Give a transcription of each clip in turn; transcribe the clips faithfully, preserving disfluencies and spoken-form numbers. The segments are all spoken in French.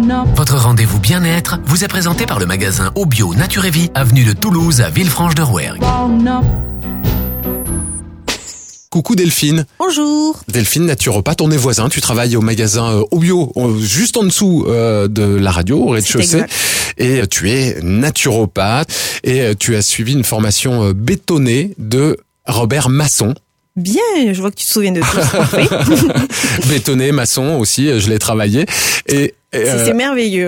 Votre rendez-vous bien-être vous est présenté par le magasin Obio Nature et Vie, avenue de Toulouse à Villefranche-de-Rouergue. Coucou Delphine. Bonjour. Delphine, naturopathe, on est voisins, tu travailles au magasin Obio, juste en dessous de la radio, au rez-de-chaussée. Et tu es naturopathe et tu as suivi une formation bétonnée de Robert Masson. Bien, je vois que tu te souviens de tout. Parfait. Bétonné, maçon aussi, je l'ai travaillé. Et C'est, euh, c'est merveilleux.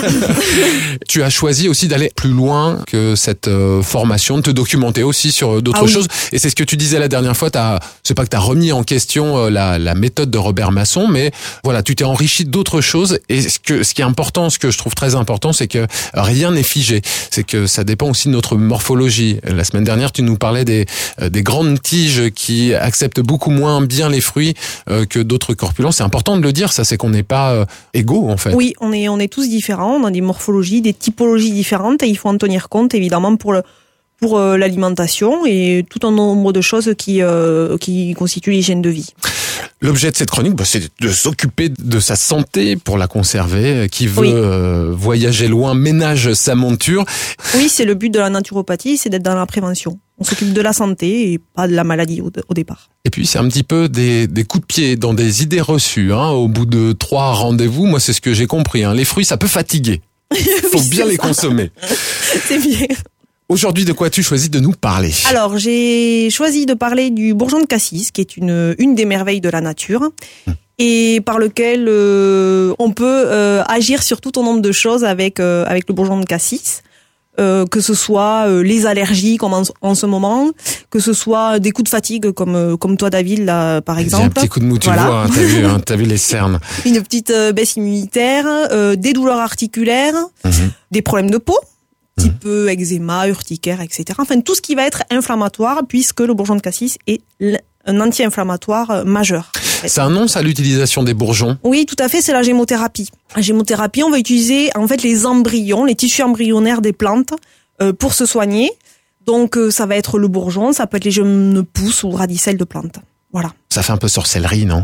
Tu as choisi aussi d'aller plus loin que cette euh, formation, de te documenter aussi sur d'autres ah, oui. choses. Et c'est ce que tu disais la dernière fois. T'as, c'est pas que tu as remis en question euh, la, la méthode de Robert Masson, mais voilà, tu t'es enrichi d'autres choses. Et ce que, ce qui est important, ce que je trouve très important, c'est que rien n'est figé. C'est que ça dépend aussi de notre morphologie. La semaine dernière, tu nous parlais des, euh, des grandes tiges qui acceptent beaucoup moins bien les fruits euh, que d'autres corpulents. C'est important de le dire. Ça, c'est qu'on n'est pas euh, égaux en fait. Oui, on est on est tous différents, on a des morphologies, des typologies différentes et il faut en tenir compte évidemment pour le pour euh, l'alimentation et tout un nombre de choses qui euh, qui constituent l'hygiène de vie. L'objet de cette chronique, bah, c'est de s'occuper de sa santé pour la conserver. Qui veut oui. euh, voyager loin ménage sa monture. Oui, c'est le but de la naturopathie, c'est d'être dans la prévention. On s'occupe de la santé et pas de la maladie au, au départ. Et puis c'est un petit peu des, des coups de pied dans des idées reçues. Hein. Au bout de trois rendez-vous, moi c'est ce que j'ai compris. Hein. Les fruits, ça peut fatiguer. Il faut oui, bien les ça. consommer. C'est bien. Aujourd'hui, de quoi as-tu choisi de nous parler ? Alors, j'ai choisi de parler du bourgeon de cassis, qui est une une des merveilles de la nature, hum. et par lequel euh, on peut euh, agir sur tout un nombre de choses avec euh, avec le bourgeon de cassis. Euh, que ce soit euh, les allergies comme en, en ce moment, que ce soit des coups de fatigue comme euh, comme toi David là par exemple. Un petit coup de mou, tu voilà. vois, hein, t'as vu, hein, t'as vu les cernes. Une petite euh, baisse immunitaire, euh, des douleurs articulaires, mmh. des problèmes de peau, mmh. type euh, eczéma, urticaire, et cetera. Enfin tout ce qui va être inflammatoire puisque le bourgeon de cassis est un anti-inflammatoire euh, majeur. C'est un nom, ça, l'utilisation des bourgeons ? Oui, tout à fait, c'est la gémothérapie. La gémothérapie, on va utiliser en fait les embryons, les tissus embryonnaires des plantes euh, pour se soigner. Donc euh, ça va être le bourgeon, ça peut être les jeunes pousses ou radicelles de plantes. Voilà. Ça fait un peu sorcellerie, non ?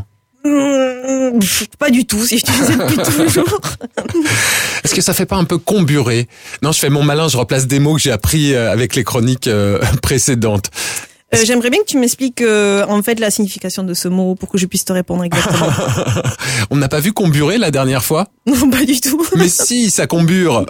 Mmh, pas du tout, si je disais depuis toujours. Est-ce que ça fait pas un peu comburé ? Non, je fais mon malin, je replace des mots que j'ai appris avec les chroniques euh, précédentes. Euh, j'aimerais bien que tu m'expliques euh, en fait la signification de ce mot pour que je puisse te répondre exactement. On n'a pas vu comburer la dernière fois ? Non, pas du tout. Mais si, ça combure.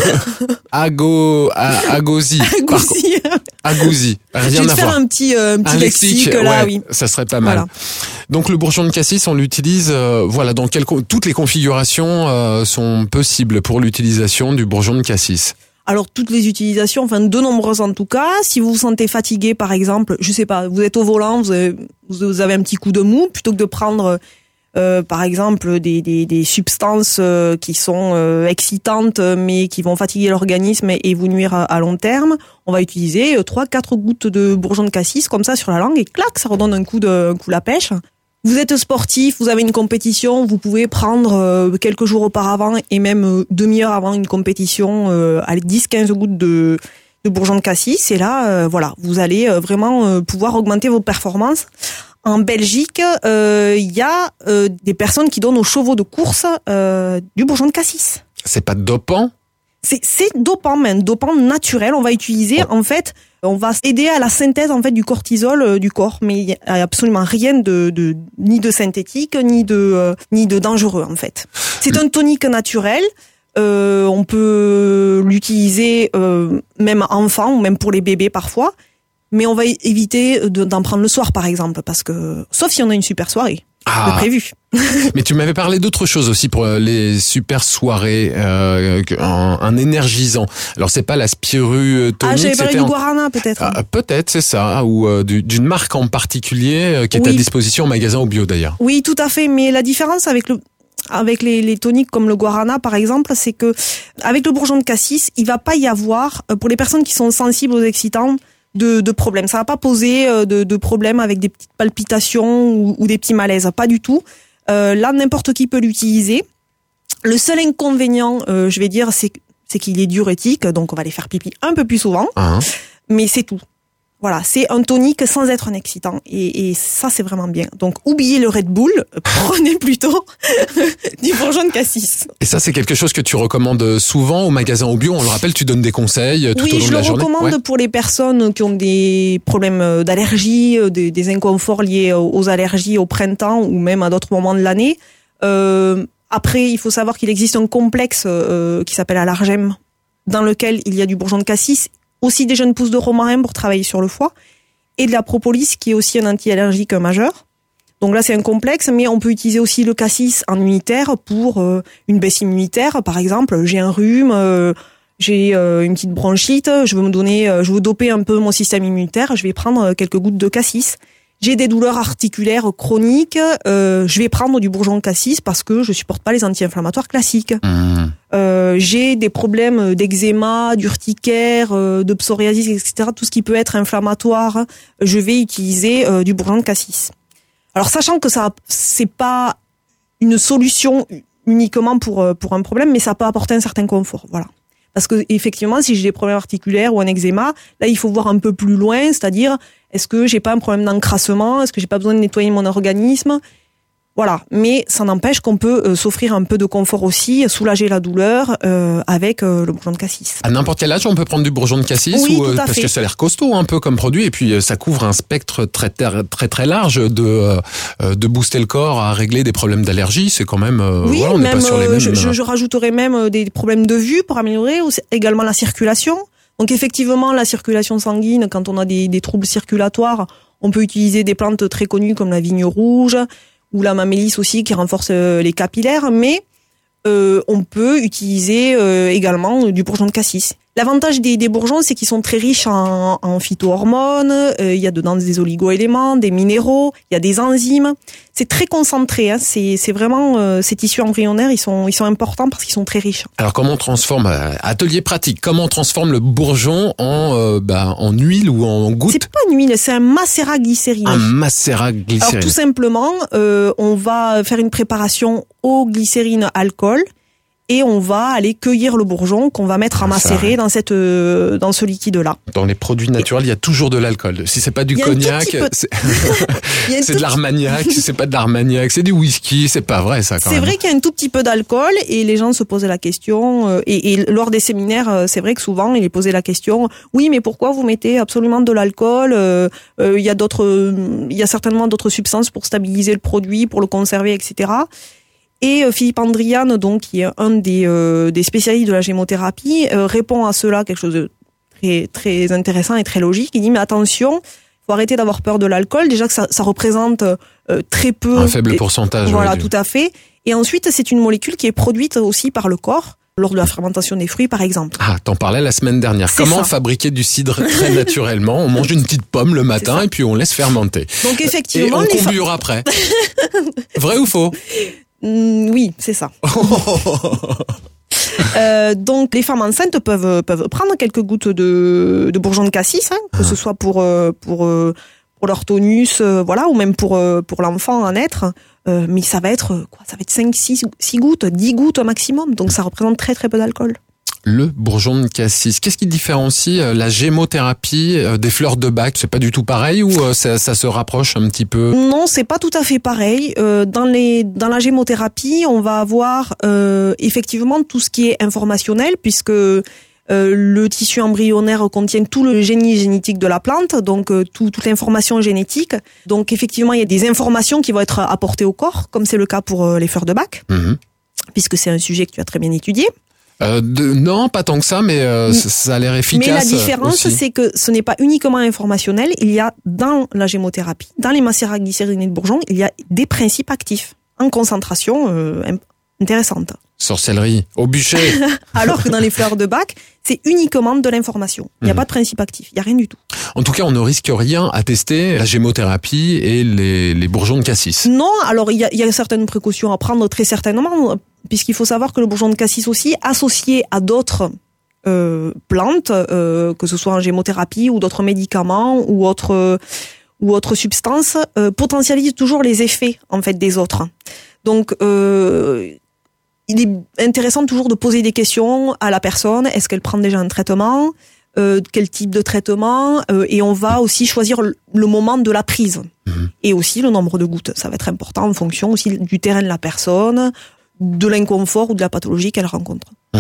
Ago, a, agosi. Agousi. Agousi. Rien je vais te à faire voir. un petit, euh, un petit un lexique, lexique là, ouais, oui. Ça serait pas mal. Voilà. Donc le bourgeon de cassis, on l'utilise, euh, voilà, dans quel, toutes les configurations euh, sont possibles pour l'utilisation du bourgeon de cassis. Alors toutes les utilisations, enfin de nombreuses en tout cas. Si vous vous sentez fatigué, par exemple, je sais pas, vous êtes au volant, vous avez, vous avez un petit coup de mou, plutôt que de prendre, euh, par exemple, des, des, des substances euh, qui sont euh, excitantes mais qui vont fatiguer l'organisme et, et vous nuire à, à long terme, on va utiliser trois, quatre gouttes de bourgeon de cassis comme ça sur la langue et clac, ça redonne un coup de, un coup la pêche. Vous êtes sportif, vous avez une compétition, vous pouvez prendre euh, quelques jours auparavant et même euh, demi-heure avant une compétition, euh, allez, dix quinze gouttes de, de bourgeon de cassis. Et là, euh, voilà, vous allez euh, vraiment euh, pouvoir augmenter vos performances. En Belgique, il euh, y a euh, des personnes qui donnent aux chevaux de course euh, du bourgeon de cassis. C'est pas dopant ? C'est, c'est dopant, mais un dopant naturel. On va utiliser, oh. en fait, on va aider à la synthèse en fait du cortisol euh, du corps, mais il y a absolument rien de, de ni de synthétique ni de euh, ni de dangereux en fait. C'est un tonique naturel. Euh, on peut l'utiliser euh, même enfant ou même pour les bébés parfois, mais on va éviter de, d'en prendre le soir par exemple, parce que sauf si on a une super soirée. Ah. De prévu. Mais tu m'avais parlé d'autre chose aussi pour les super soirées, euh, un, un énergisant. Alors c'est pas la spirulina. Ah, j'avais parlé du guarana peut-être. Ah, peut-être, c'est ça, ou euh, du, d'une marque en particulier euh, qui est oui. à disposition au magasin Obio d'ailleurs. Oui, tout à fait. Mais la différence avec le avec les, les toniques comme le guarana par exemple, c'est que avec le bourgeon de cassis, il va pas y avoir pour les personnes qui sont sensibles aux excitants. De, de problèmes. Ça va pas poser de, de problèmes avec des petites palpitations ou, ou des petits malaises. Pas du tout. Euh, là, n'importe qui peut l'utiliser. Le seul inconvénient, euh, je vais dire, c'est, c'est qu'il est diurétique. Donc, on va les faire pipi un peu plus souvent. Uh-huh. Mais c'est tout. Voilà, c'est un tonique sans être un excitant. Et, et ça, c'est vraiment bien. Donc, oubliez le Red Bull, prenez plutôt du bourgeon de cassis. Et ça, c'est quelque chose que tu recommandes souvent au magasin au bio. On le rappelle, tu donnes des conseils tout oui, au long de la journée. Oui, je le recommande ouais. pour les personnes qui ont des problèmes d'allergie, des, des inconforts liés aux allergies au printemps ou même à d'autres moments de l'année. Euh, après, il faut savoir qu'il existe un complexe euh, qui s'appelle Alargem, dans lequel il y a du bourgeon de cassis, aussi des jeunes pousses de romarin pour travailler sur le foie, et de la propolis qui est aussi un anti-allergique majeur. Donc là, c'est un complexe, mais on peut utiliser aussi le cassis en unitaire pour euh, une baisse immunitaire. Par exemple, j'ai un rhume, euh, j'ai euh, une petite bronchite, je veux me donner, euh, je veux doper un peu mon système immunitaire, je vais prendre quelques gouttes de cassis. J'ai des douleurs articulaires chroniques, euh, je vais prendre du bourgeon de cassis parce que je supporte pas les anti-inflammatoires classiques. Mmh. Euh, j'ai des problèmes d'eczéma, d'urticaire, euh, de psoriasis, et cetera. Tout ce qui peut être inflammatoire, je vais utiliser euh, du bourgeon de cassis. Alors, sachant que ça, c'est pas une solution uniquement pour pour un problème, mais ça peut apporter un certain confort. Voilà. Parce que effectivement, si j'ai des problèmes articulaires ou un eczéma, là, il faut voir un peu plus loin, c'est-à-dire, est-ce que j'ai pas un problème d'encrassement? Est-ce que j'ai pas besoin de nettoyer mon organisme? Voilà. Mais ça n'empêche qu'on peut euh, s'offrir un peu de confort aussi, soulager la douleur euh, avec euh, le bourgeon de cassis. À n'importe quel âge, on peut prendre du bourgeon de cassis oui, ou, tout à parce fait. que ça a l'air costaud un peu comme produit et puis ça couvre un spectre très très très, très large de euh, de booster le corps à régler des problèmes d'allergie. C'est quand même euh, oui, voilà, on n'est pas sur les mêmes. Je, je, je rajouterais même des problèmes de vue pour améliorer également la circulation. Donc effectivement, la circulation sanguine, quand on a des, des troubles circulatoires, on peut utiliser des plantes très connues comme la vigne rouge ou la mamélis aussi qui renforce les capillaires, mais euh, on peut utiliser euh, également du bourgeon de cassis. L'avantage des, des bourgeons, c'est qu'ils sont très riches en, en phytohormones, euh, il y a dedans des oligo-éléments, des minéraux, il y a des enzymes. C'est très concentré, hein, c'est, c'est vraiment, euh, ces tissus embryonnaires, ils sont, ils sont importants parce qu'ils sont très riches. Alors comment on transforme, euh, atelier pratique, comment on transforme le bourgeon en, euh, bah, en huile ou en goutte? C'est pas une huile, c'est un macérat glycériné. Un macérat glycériné. Alors tout simplement, euh, on va faire une préparation eau, glycérine, alcool. Et on va aller cueillir le bourgeon qu'on va mettre à macérer dans cette euh, dans ce liquide-là. Dans les produits naturels, il y a toujours de l'alcool. Si c'est pas du cognac, peu... c'est, c'est de l'armagnac. Si c'est pas de l'armagnac, c'est du whisky. C'est pas vrai ça. Quand c'est même. vrai qu'il y a un tout petit peu d'alcool et les gens se posaient la question. Euh, et, et lors des séminaires, c'est vrai que souvent il est posé la question. Oui, mais pourquoi vous mettez absolument de l'alcool? euh, euh, Il y a d'autres, il y a certainement d'autres substances pour stabiliser le produit, pour le conserver, et cetera. Et Philippe Andrian, donc qui est un des, euh, des spécialistes de la gémothérapie, euh, répond à cela quelque chose de très, très intéressant et très logique. Il dit mais attention, faut arrêter d'avoir peur de l'alcool. Déjà que ça, ça représente euh, très peu. Un faible pourcentage. Voilà, ouais, tout à fait. Et ensuite, c'est une molécule qui est produite aussi par le corps lors de la fermentation des fruits, par exemple. Ah, t'en parlais la semaine dernière. C'est Comment ça. fabriquer du cidre très naturellement? On mange une petite pomme le matin et puis on laisse fermenter. Donc effectivement, et on les combure fa- après. Vrai ou faux? Mmh, oui, c'est ça. euh, donc les femmes enceintes peuvent peuvent prendre quelques gouttes de, de bourgeon de cassis, hein, que ah. ce soit pour pour pour leur tonus, euh, voilà, ou même pour pour l'enfant à naître. Euh, mais ça va être quoi? Ça va être cinq, six, six gouttes, dix gouttes au maximum. Donc ça représente très très peu d'alcool. Le bourgeon de cassis. Qu'est-ce qui différencie la gémothérapie des fleurs de bac? C'est pas du tout pareil ou ça, ça se rapproche un petit peu? Non, c'est pas tout à fait pareil. Euh, dans les dans la gémothérapie, on va avoir euh, effectivement tout ce qui est informationnel puisque euh, le tissu embryonnaire contient tout le génie génétique de la plante, donc euh, tout, toute l'information génétique. Donc effectivement, il y a des informations qui vont être apportées au corps, comme c'est le cas pour euh, les fleurs de bac, mmh. puisque c'est un sujet que tu as très bien étudié. Euh, de, non, pas tant que ça, mais euh, ça, ça a l'air efficace. Mais la différence, aussi. c'est que ce n'est pas uniquement informationnel. Il y a dans la gémothérapie, dans les macérats glycérinés de bourgeon, il y a des principes actifs en concentration euh, intéressante. Sorcellerie, au bûcher. Alors que dans les fleurs de bac, c'est uniquement de l'information. Il n'y a mmh. pas de principe actif, il n'y a rien du tout. En tout cas, on ne risque rien à tester la gémothérapie et les, les bourgeons de cassis. Non, alors il y a, il y a certaines précautions à prendre très certainement, puisqu'il faut savoir que le bourgeon de cassis aussi, associé à d'autres euh, plantes, euh, que ce soit en gémothérapie ou d'autres médicaments ou autres euh, ou autres substances, euh, potentialise toujours les effets en fait des autres. Donc euh, il est intéressant toujours de poser des questions à la personne. Est-ce qu'elle prend déjà un traitement? euh, quel type de traitement, euh, et on va aussi choisir le moment de la prise. Mmh. Et aussi le nombre de gouttes. Ça va être important en fonction aussi du terrain de la personne, de l'inconfort ou de la pathologie qu'elle rencontre. Mmh.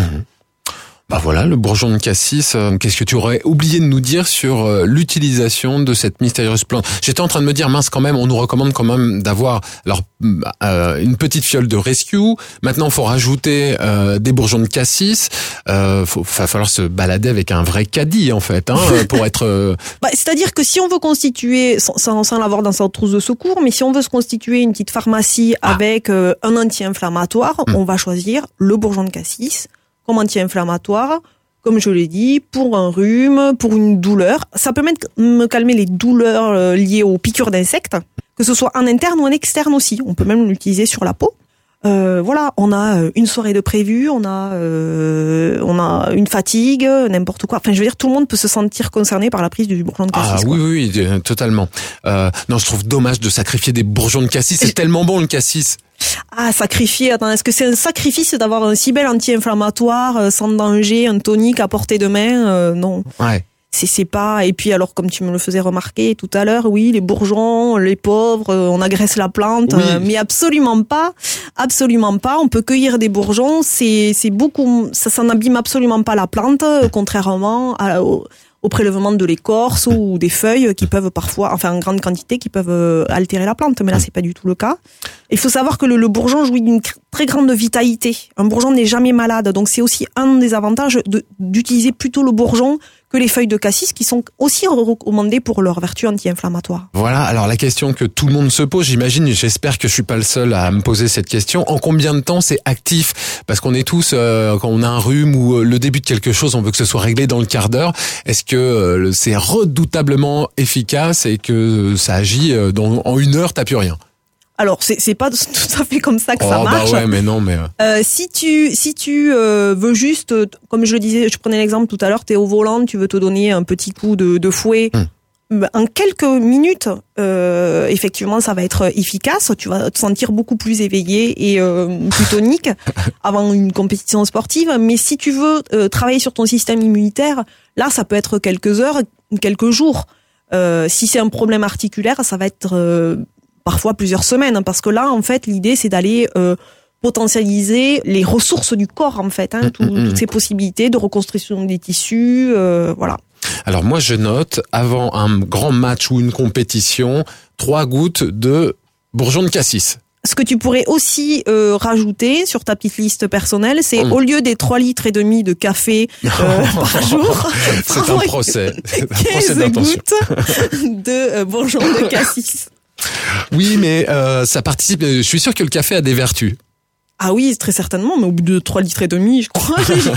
Bah voilà, le bourgeon de cassis. Euh, qu'est-ce que tu aurais oublié de nous dire sur euh, l'utilisation de cette mystérieuse plante? J'étais en train de me dire, mince quand même, on nous recommande quand même d'avoir alors euh, une petite fiole de rescue. Maintenant, il faut rajouter euh, des bourgeons de cassis. Euh, faut, va falloir se balader avec un vrai caddie en fait, hein, pour être. Euh... Bah, c'est-à-dire que si on veut constituer, sans, sans, sans l'avoir dans sa trousse de secours, mais si on veut se constituer une petite pharmacie ah. avec euh, un anti-inflammatoire, mmh. on va choisir le bourgeon de cassis comme anti-inflammatoire, comme je l'ai dit, pour un rhume, pour une douleur. Ça peut même me calmer les douleurs liées aux piqûres d'insectes, que ce soit en interne ou en externe aussi. On peut même l'utiliser sur la peau. Euh, voilà, on a une soirée de prévu, on a euh, on a une fatigue, n'importe quoi. Enfin, je veux dire, tout le monde peut se sentir concerné par la prise du bourgeon de cassis. Ah quoi. oui, oui, oui, totalement. Euh, non, je trouve dommage de sacrifier des bourgeons de cassis. C'est tellement bon le cassis. Ah, sacrifier, attends, est-ce que c'est un sacrifice d'avoir un si bel anti-inflammatoire, euh, sans danger, un tonique à portée de main? euh, Non. Ouais. C'est, c'est pas, et puis alors, comme tu me le faisais remarquer tout à l'heure, oui, les bourgeons, les pauvres, euh, on agresse la plante, oui. euh, mais absolument pas, absolument pas, on peut cueillir des bourgeons, c'est, c'est beaucoup, ça, ça n'abîme absolument pas la plante, euh, contrairement à, au, au prélèvement de l'écorce ou des feuilles qui peuvent parfois, enfin en grande quantité, qui peuvent altérer la plante. Mais là, c'est pas du tout le cas. Il faut savoir que le, le bourgeon jouit d'une très grande vitalité. Un bourgeon n'est jamais malade, donc c'est aussi un des avantages de, d'utiliser plutôt le bourgeon que les feuilles de cassis, qui sont aussi recommandées pour leur vertu anti-inflammatoire. Voilà, alors la question que tout le monde se pose, j'imagine, et j'espère que je suis pas le seul à me poser cette question, en combien de temps c'est actif? Parce qu'on est tous, euh, quand on a un rhume ou euh, le début de quelque chose, on veut que ce soit réglé dans le quart d'heure. Est-ce que euh, c'est redoutablement efficace et que ça agit euh, dans, en une heure, t'as plus rien? Alors c'est c'est pas tout à fait comme ça que oh, ça marche. Bah ouais, mais non, mais euh, si tu si tu euh, veux juste, comme je le disais, je prenais l'exemple tout à l'heure, t'es au volant, tu veux te donner un petit coup de, de fouet. Hum. En quelques minutes, euh, effectivement, ça va être efficace. Tu vas te sentir beaucoup plus éveillé et euh, plus tonique avant une compétition sportive. Mais si tu veux euh, travailler sur ton système immunitaire, là, ça peut être quelques heures, quelques jours. Euh, si c'est un problème articulaire, ça va être euh, parfois plusieurs semaines, parce que là, en fait, l'idée, c'est d'aller euh, potentialiser les ressources du corps, en fait, hein, tout, mmh, toutes ces possibilités de reconstruction des tissus, euh, voilà. Alors moi, je note, avant un grand match ou une compétition, trois gouttes de bourgeon de cassis. Ce que tu pourrais aussi euh, rajouter sur ta petite liste personnelle, c'est mmh. au lieu des trois litres et demi de café euh, par jour, c'est un procès, c'est un procès quinze gouttes de euh, bourgeon de cassis. Oui, mais euh, ça participe. Je suis sûr que le café a des vertus. Ah oui, très certainement, mais au bout de trois litres et demi, je crois,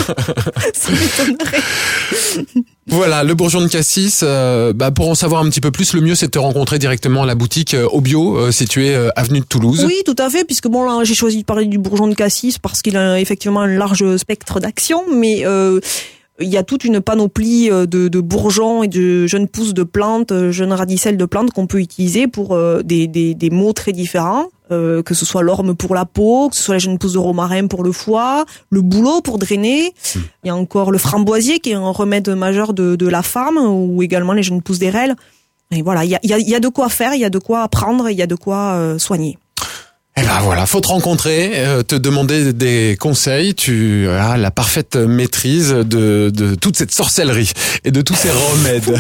ça m'étonnerait. Voilà, le bourgeon de cassis. Euh, bah pour en savoir un petit peu plus, le mieux c'est de te rencontrer directement à la boutique euh, Obio, euh, située euh, avenue de Toulouse. Oui, tout à fait, puisque bon là j'ai choisi de parler du bourgeon de cassis parce qu'il a effectivement un large spectre d'action, mais euh, il y a toute une panoplie de, de bourgeons et de jeunes pousses de plantes, jeunes radicelles de plantes qu'on peut utiliser pour euh, des, des, des maux très différents. Euh, que ce soit l'orme pour la peau, que ce soit la jeune pousse de romarin pour le foie, le bouleau pour drainer. Mmh. Il y a encore le framboisier qui est un remède majeur de, de la femme, ou également les jeunes pousses d'airelle. Et voilà, il y a, il y a, il y a de quoi faire, il y a de quoi apprendre, il y a de quoi euh, soigner. Eh ben voilà, faut te rencontrer, euh, te demander des conseils. Tu as la parfaite maîtrise de, de toute cette sorcellerie et de tous ces remèdes.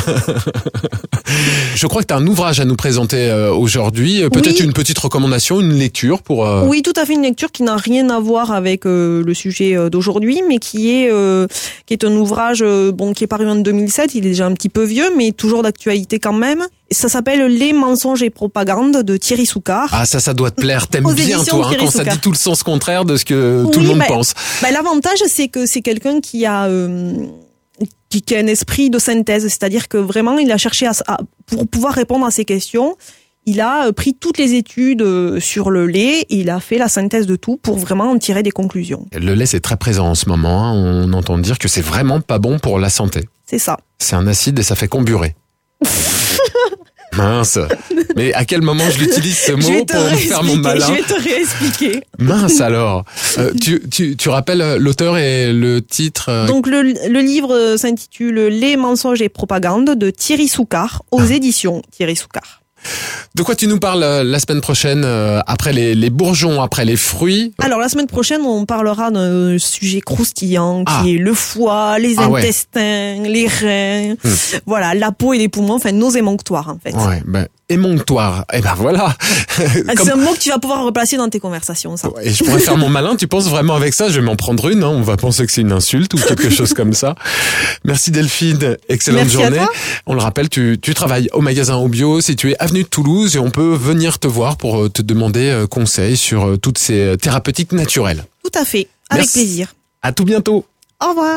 Je crois que tu as un ouvrage à nous présenter euh, aujourd'hui. Peut-être oui. Une petite recommandation, une lecture pour... Euh... Oui, tout à fait, une lecture qui n'a rien à voir avec euh, le sujet euh, d'aujourd'hui, mais qui est euh, qui est un ouvrage euh, bon qui est paru en deux mille sept. Il est déjà un petit peu vieux, mais toujours d'actualité quand même. Ça s'appelle Les mensonges et propagandes de Thierry Soucard. Ah ça, ça doit te plaire. T'aimes bien toi hein, quand Soucard. Ça dit tout le sens contraire de ce que oui, tout le monde bah, pense. Bah, l'avantage, c'est que c'est quelqu'un qui a euh, qui, qui a un esprit de synthèse, c'est-à-dire que vraiment il a cherché à, à pour pouvoir répondre à ces questions. Il a pris toutes les études sur le lait et il a fait la synthèse de tout pour vraiment en tirer des conclusions. Le lait, c'est très présent en ce moment. Hein. On entend dire que c'est vraiment pas bon pour la santé. C'est ça. C'est un acide et ça fait comburer. Mince. Mais à quel moment je l'utilise ce mot pour me faire mon malin? Je vais te réexpliquer. Mince alors. Euh, tu, tu, tu rappelles l'auteur et le titre euh... Donc le, le livre s'intitule Les mensonges et propagande de Thierry Soucard aux ah. éditions Thierry Soucard. De quoi tu nous parles la semaine prochaine, euh, après les, les bourgeons, après les fruits? Alors la semaine prochaine, on parlera d'un sujet croustillant qui ah. est le foie, les ah, intestins, ouais. les reins, hum. voilà, la peau et les poumons, enfin nos émonctoires en fait. Ouais, ben émonctoire. Et ben voilà. C'est Comme... un mot que tu vas pouvoir replacer dans tes conversations, ça. Et je pourrais faire mon malin. Tu penses vraiment avec ça? Je vais m'en prendre une. Hein. On va penser que c'est une insulte ou quelque chose comme ça. Merci Delphine. Excellente Merci journée. À toi. On le rappelle, tu, tu travailles au magasin Au Bio, situé avenue de Toulouse, et on peut venir te voir pour te demander conseil sur toutes ces thérapeutiques naturelles. Tout à fait. Avec Merci. plaisir. À tout bientôt. Au revoir.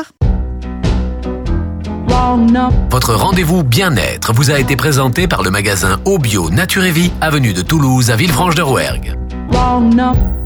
Votre rendez-vous bien-être vous a été présenté par le magasin Au Bio Nature et Vie, avenue de Toulouse à Villefranche-de-Rouergue.